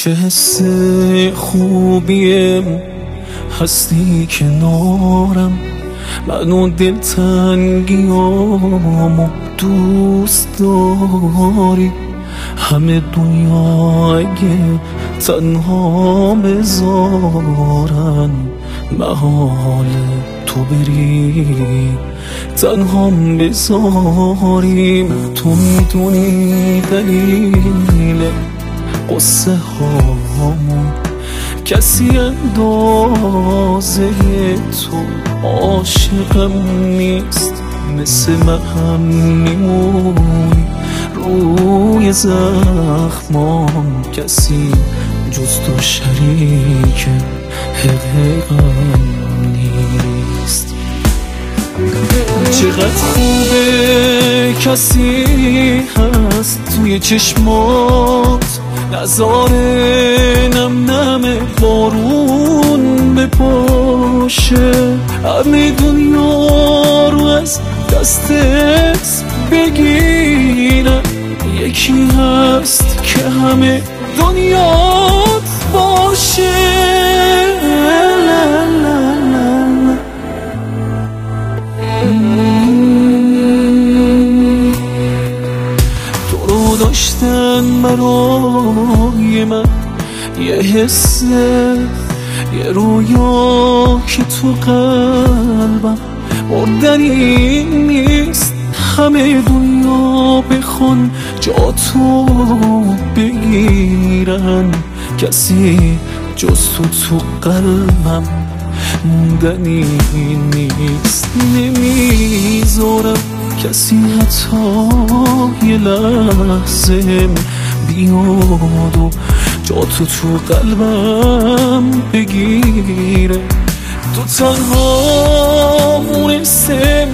چه حس خوبیم هستی کنارم، منو دلتنگیامو دوست داری. همه دنیا اگه تنها بذارن، محال تو بری تنهام بذاریم. تو میدونی دلیل قصه هامون، کسی اندازه تو عاشقم نیست. مثل من هم میمونی روی زخمام، کسی جز تو شریک حقیقم نیست. چقدر خوبه کسی هست توی چشمات، نظاره نم نم بارون بپاشه. همه دنیا رو از دستت بگیرم، یکی هست که همه دنیات باشه. تو رو داشتن برای من یه حسه، یه رویا که تو قلبم مردنی نیست. همه دنیا بخون جا تو بگیرن، کسی جز تو قلبم موندنی نیست. نمیذارم کسی حتی یه لحظه بیاد و جا تو قلبم بگیره. تو تنها مونستم،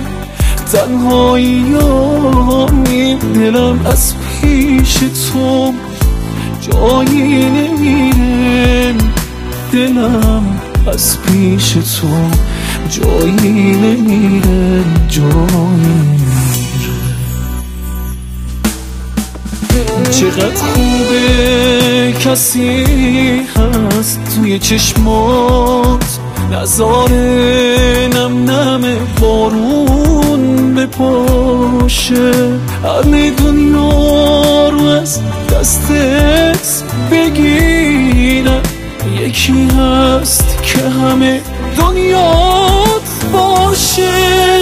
تنهایی‌ام دلم از پیش تو جایی نمیره. دلم از پیش تو جایی نمیره، جایی نمیره. چقدر خوبه کسی هست توی چشمات، نظاره نم نم بارون بپاشه. همه دنیا رو از دستت بگیرم، یکی هست که همه دنیات باشه.